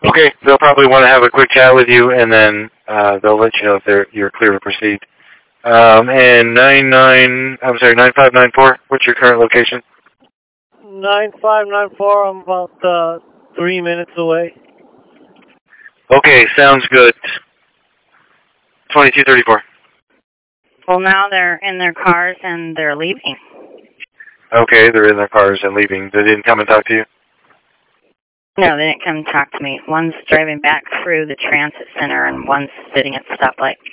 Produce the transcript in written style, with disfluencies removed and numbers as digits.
Okay, they'll probably want to have a quick chat with you, and then they'll let you know if you're clear to proceed. And 9594, what's your current location? 9594, I'm about 3 minutes away. Okay, sounds good. 2234. Well, now they're in their cars and they're leaving. Okay, they're in their cars and leaving. They didn't come and talk to you? No, they didn't come talk to me. One's driving back through the transit center and one's sitting at the stoplight.